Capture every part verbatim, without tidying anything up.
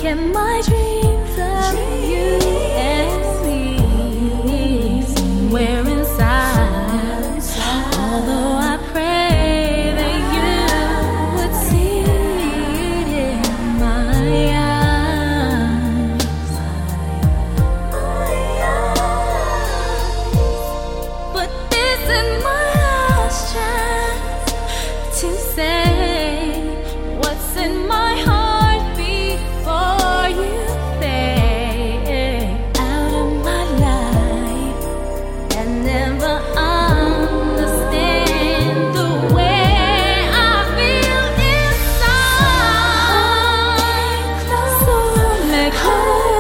kept my dreams of you and me somewhere inside. Although I pray that you would see it in my eyes. But this is my last chance to say what's in my heart before you fade out of my life and never understand the way I feel inside. So let go,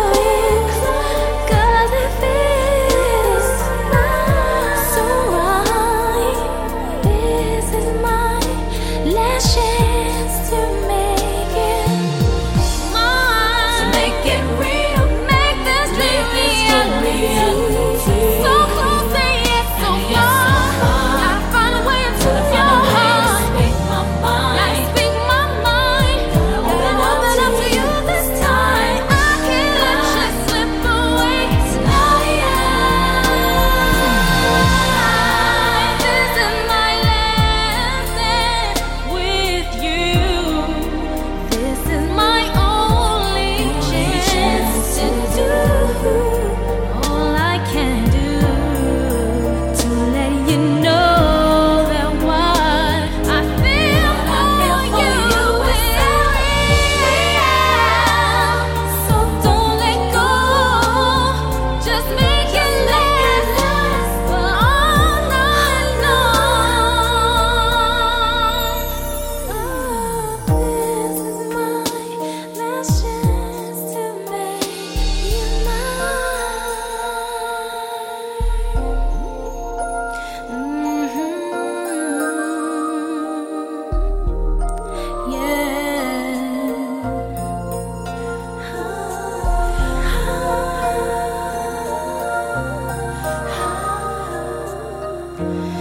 'cause it feels so right. This is my last chance to make it mine. To make it real, make this dream reality. So close and yet so far. Gotta find a way into your heart. Speak my mind. Gotta speak my mind. Gotta open up to you this time. I can't let you slip away tonight. This is my last dance with you. This is my only chance to do all I can do to let you know that what I feel for you is real. So don't let go. Just make it last for all night long. This is my last chance to make you mine. Yeah.